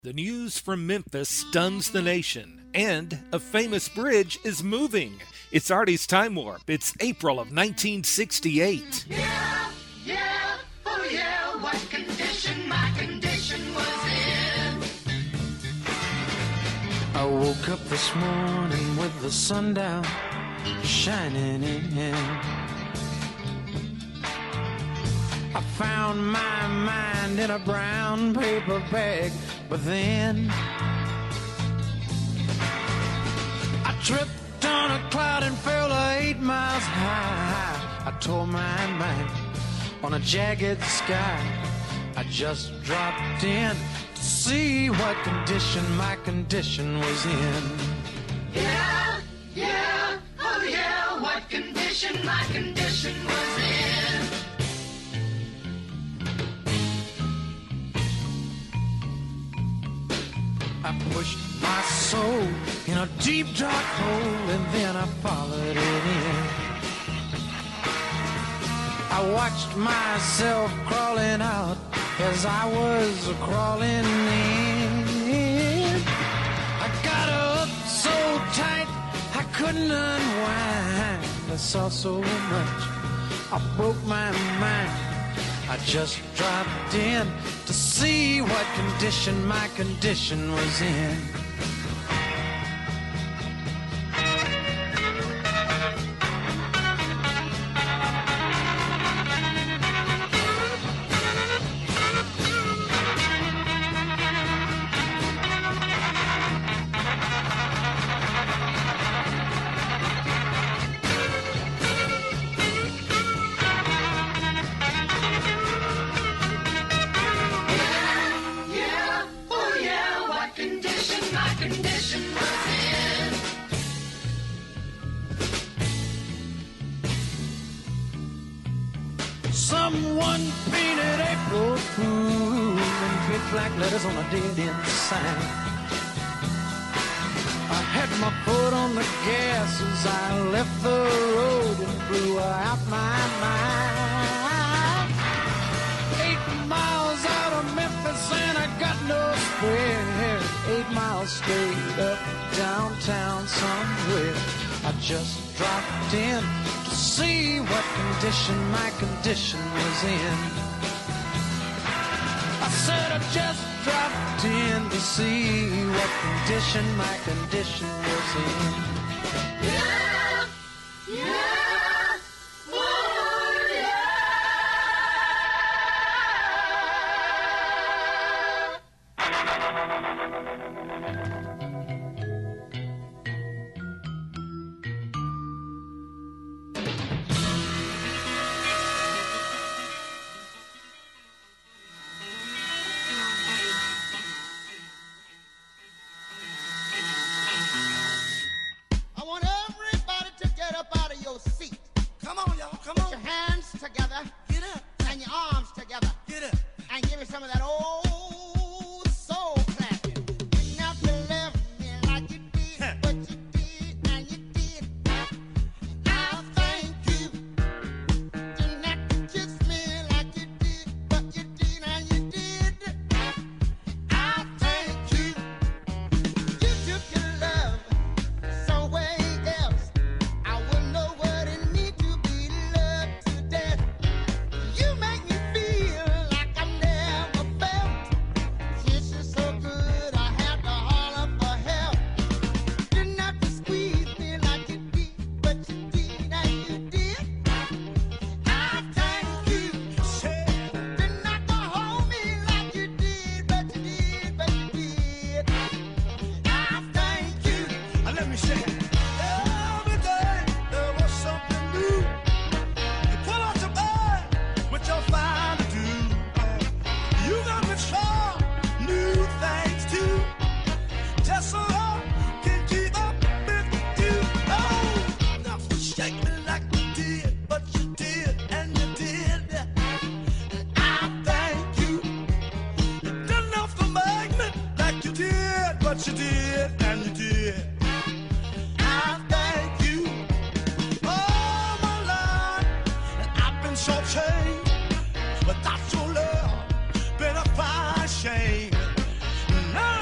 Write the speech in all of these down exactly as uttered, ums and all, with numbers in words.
The news from Memphis stuns the nation, and a famous bridge is moving. It's Artie's Time Warp. It's April of nineteen sixty-eight. Yeah, yeah, oh yeah, what condition my condition was in. I woke up this morning with the sun down shining in. I found my mind in a brown paper bag, but then I tripped on a cloud and fell eight miles high. I tore my mind on a jagged sky. I just dropped in to see what condition my condition was in. Yeah, yeah, oh yeah, what condition my condition was in. I pushed my soul in a deep dark hole and then I followed it in. I watched myself crawling out as I was crawling in. I got up so tight I couldn't unwind. I saw so much, I broke my mind. I just dropped in to see what condition my condition was in. Someone painted April Fool in big black letters on a dead-end sign. I had my foot on the gas as I left the road and blew out my mind. Eight miles out of Memphis and I got no spare. Eight miles straight up downtown somewhere. I just dropped in to see what condition my condition was in. I said I just dropped in to see what condition my condition was in. Yeah, yeah, oh yeah. I want everybody to get up out of your seat. Come on, y'all, come Put on. your hands together Get up, and your arms together get up. and give me some of that old soul clapping. You never left me like you did, but you did and you did. I thank you. You never kissed me like you did, but you did and you did. I thank you. You took your love somewhere else. I wouldn't know what it means to be loved to death. You make me feel like I never felt. Kiss you so good I had to holler for help. Didn't have to squeeze me like you did, but you did and you did. I thank you. Didn't have to hold me like you did, but you did, but you did. I thank you. Uh, Let me say it. Every day there was something new. You put on some air with your fine to do. You got me strong, new things too. Just so I can keep up with you. Oh, now shake me like you did, but you did and you did. I thank you. You didn't have to make me like you did, but you did and you did. I thank you. Oh my Lord, I've been so changed, but that's your love been a fine shame. Now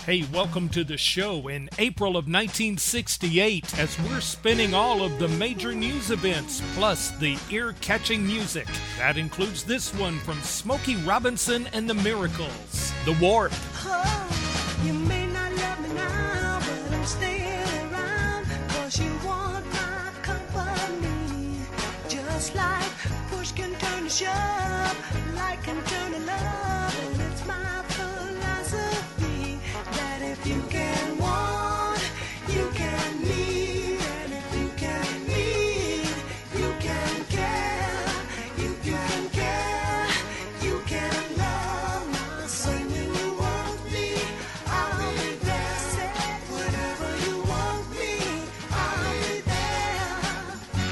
Hey, welcome to the show in April of nineteen sixty-eight as we're spinning all of the major news events, plus the ear-catching music. That includes this one from Smokey Robinson and the Miracles, The Warp. Oh, you may not love me now, but I'm staying around, 'cause you want my company. Just like push can turn to shove, like can turn to love, and it's my philosophy that if you can want, you can need, and if you can need, you can care. If you can care, you can love. My say when you want me, I'll be there. Whenever you want me, I'll be there.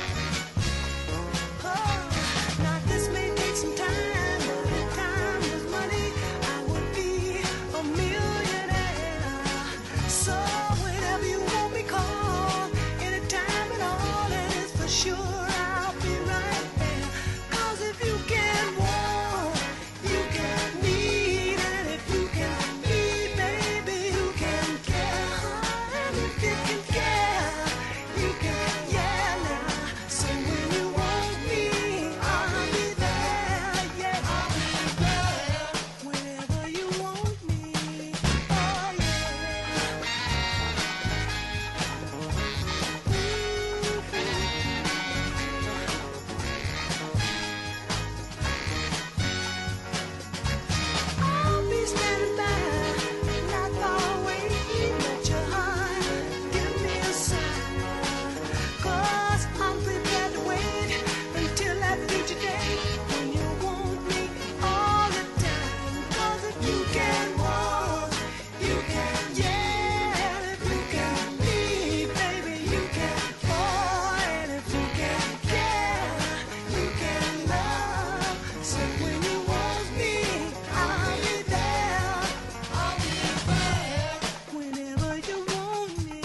Oh, now this may take some time, but if time was money, I would be a millionaire. So whenever you want me, call anytime at all, and it's for sure I'll be right there. 'Cause if you can want, you can need, and if you can need, baby, you can care. And if you can care, you can, yeah, now. So when you want me, I'll be there, yeah. I'll be there whenever you want me, oh yeah. I'll be standing by, not far away. Let your heart give me a sign, 'cause I'm prepared to wait until that future day when you want me all the time. 'Cause if you can want, you can, yeah. And if you can need, baby, you can fall. And if you can care, you can love. So when you want me, I'll be there. I'll be there whenever you want me.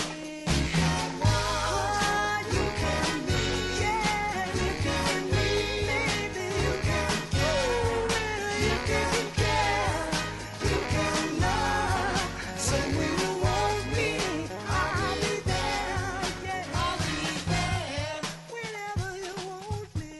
Oh, you can need, yeah, you can need, baby, you can care. You can care, you can love. So when you want me, I'll be there, yeah, I'll be there whenever you want me.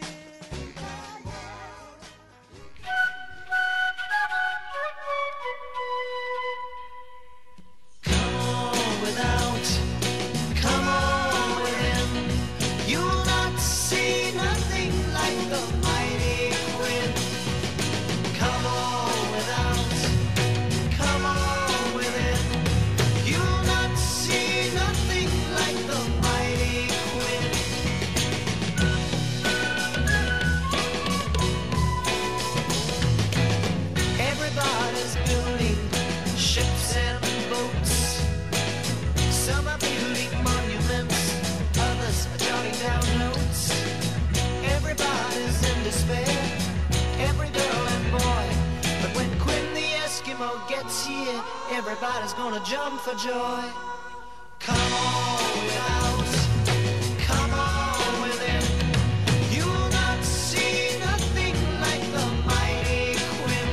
Come on without, come on within. You'll not see nothing like the mighty Quinn. Come on without, come on within. You'll not see nothing like the mighty Quinn. Everybody's building ships and boats. Some are building monuments, others are jotting down notes. Everybody's in despair, every girl and boy. But when Quinn the Eskimo gets here, everybody's gonna jump for joy. Come on without, come on within. You'll not see nothing like the mighty Quinn.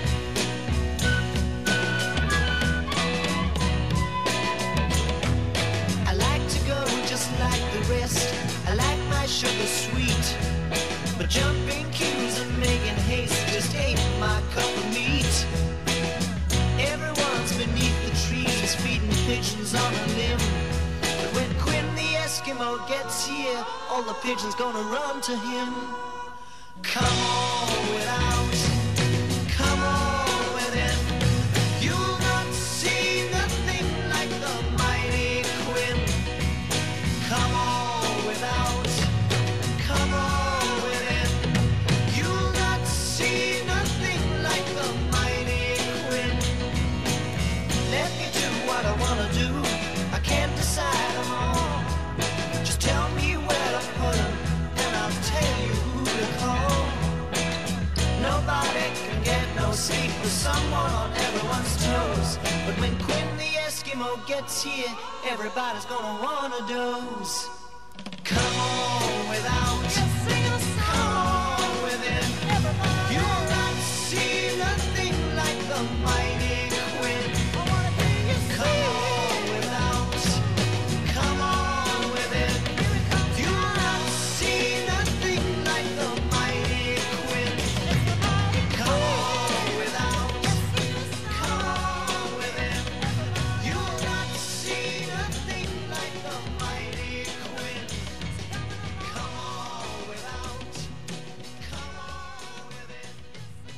I like to go just like the rest. I like my sugar sweet. But jumping queues and making haste just ain't my cup of meat. Everyone's beneath the trees feeding pigeons on a limb. But when Quinn the Eskimo gets here, all the pigeons gonna run to him. Come on without, come on within. You'll not see nothing like the mighty Quinn. Come on without, come on within. You'll not see nothing like the mighty Quinn. Let me do what I wanna do. I can't decide them all. Just tell me where to put them, and I'll tell you who to call. Nobody can get no sleep with someone on everyone's toes. But when Quinn the Eskimo gets here, everybody's gonna wanna doze. Come on without, come on within. You'll not see nothing like the mighty Quinn. Come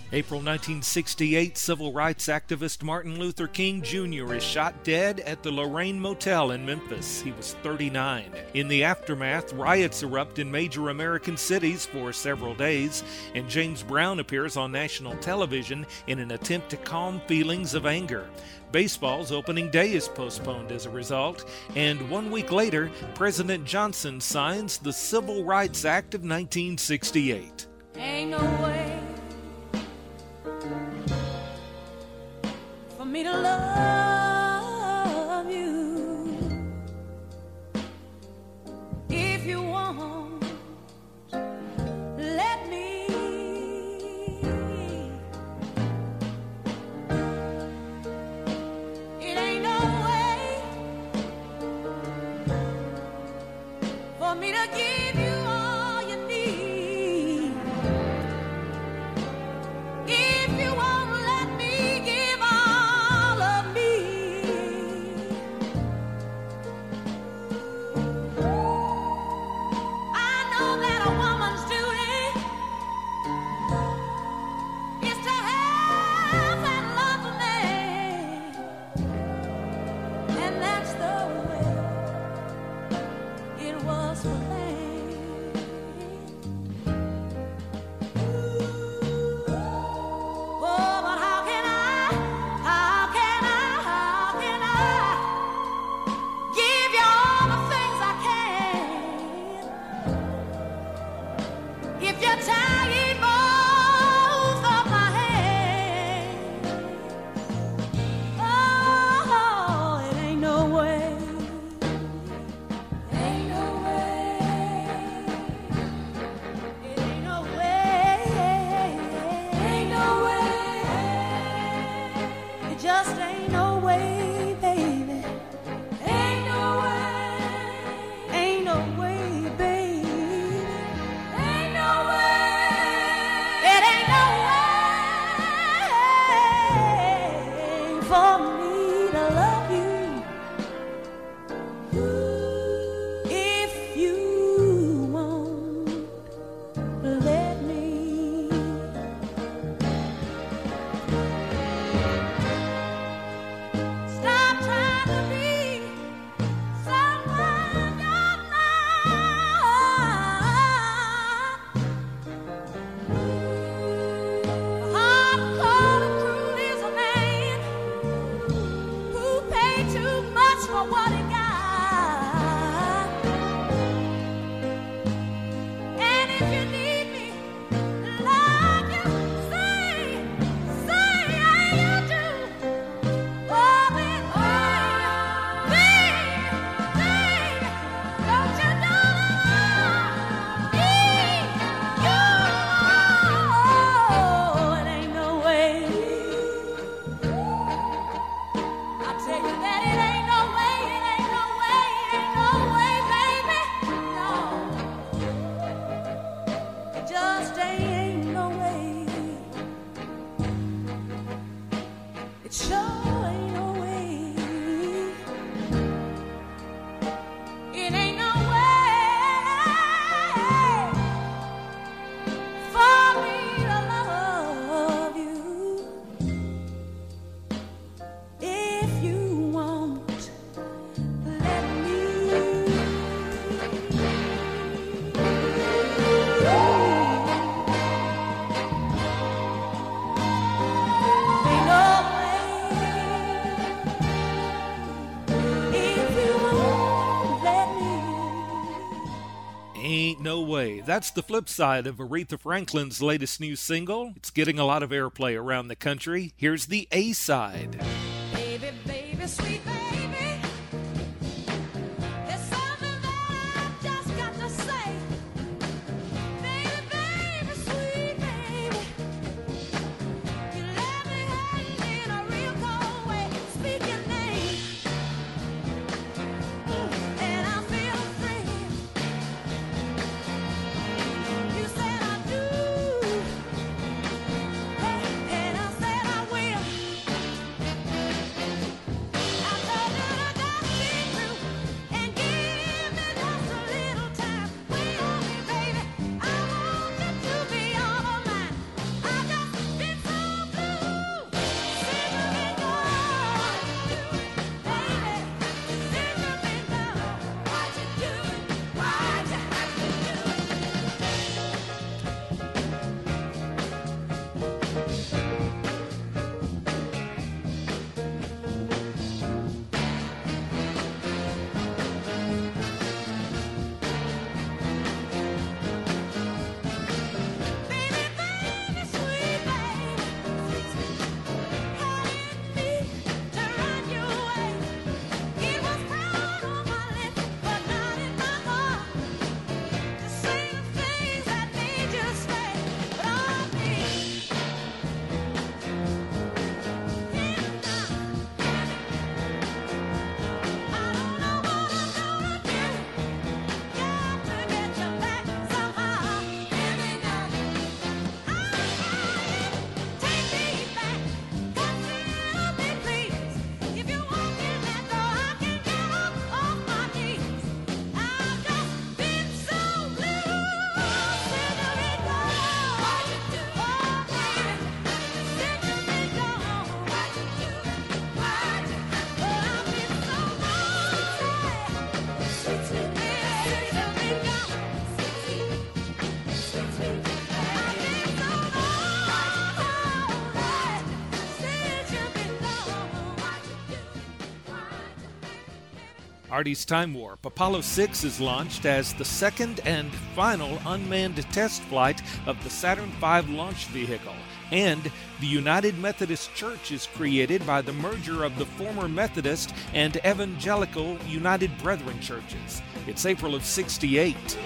April nineteen sixty-eight, civil rights activist Martin Luther King Junior is shot dead at the Lorraine Motel in Memphis. He was thirty-nine. In the aftermath, riots erupt in major American cities for several days, and James Brown appears on national television in an attempt to calm feelings of anger. Baseball's opening day is postponed as a result, and one week later, President Johnson signs the Civil Rights Act of nineteen sixty-eight. Ain't no way for me to love you if you want. Let me. It ain't no way for me to give you all you need if you won't let me give all of me. I know that a woman's duty is to have and love a man, and that's the way it was for me. Oh, but how can I, how can I, how can I give you all the things I can if you're tying both of my hands? Oh, it ain't no way, ain't no way, it ain't no way, ain't no way, it just ain't no way, baby, ain't no way, ain't no way, baby, ain't no way, it ain't no way for me to love you if you won't let me. Stop trying to be someone you're not. Hard-cold and cruel is a man who paid too much for what he got. And if you need me, like you say, say you do. Oh, baby, baby, baby, don't you know that I need you? It ain't no way. I tell you that it ain't no way, it ain't no way, it ain't no way, baby. No, it just ain't no way. It sure ain't no way. It ain't no way for me to love you if you won't let me. Ain't no way if you won't let me. Ain't no way. That's the flip side of Aretha Franklin's latest new single. It's getting a lot of airplay around the country. Here's the A side. Baby, baby, sweet baby, there's something that I've just got to say. Baby, baby, sweet baby, you let me hang in a real cold way. Speak your name, and I feel free. You said I do, and I said I will. I Artie's Time Warp. Apollo six is launched as the second and final unmanned test flight of the Saturn five launch vehicle. And the United Methodist Church is created by the merger of the former Methodist and Evangelical United Brethren churches. It's April of sixty-eight.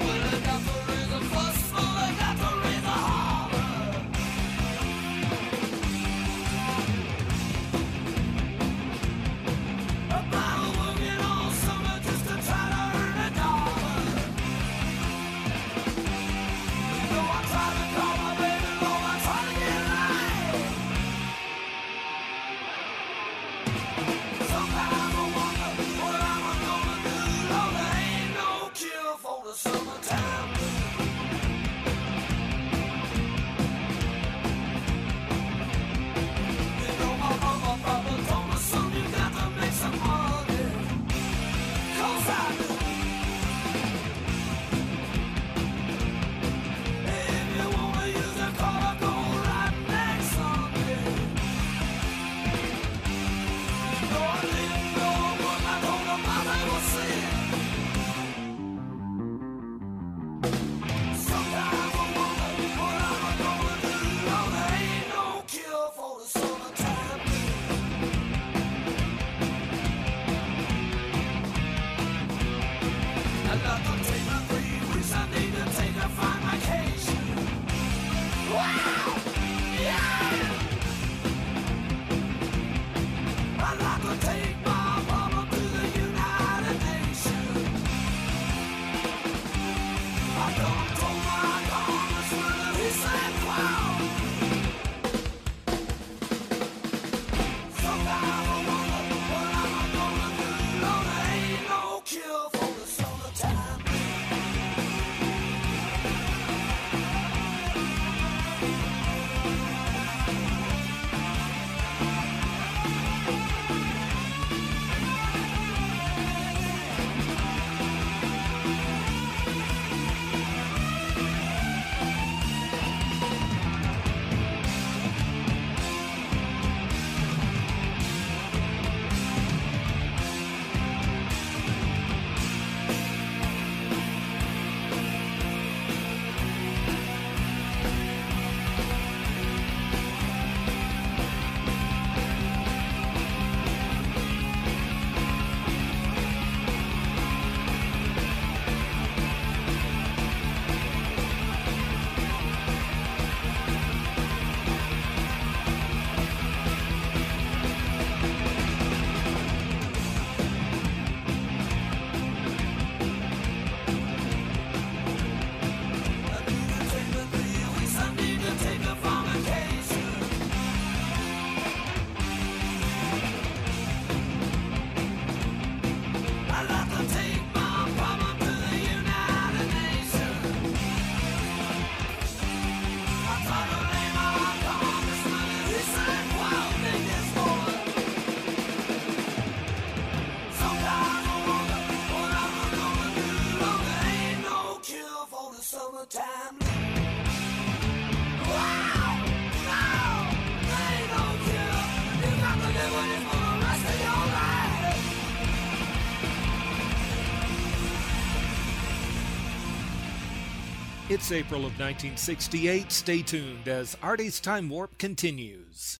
It's April of nineteen sixty-eight. Stay tuned as Artie's Time Warp continues.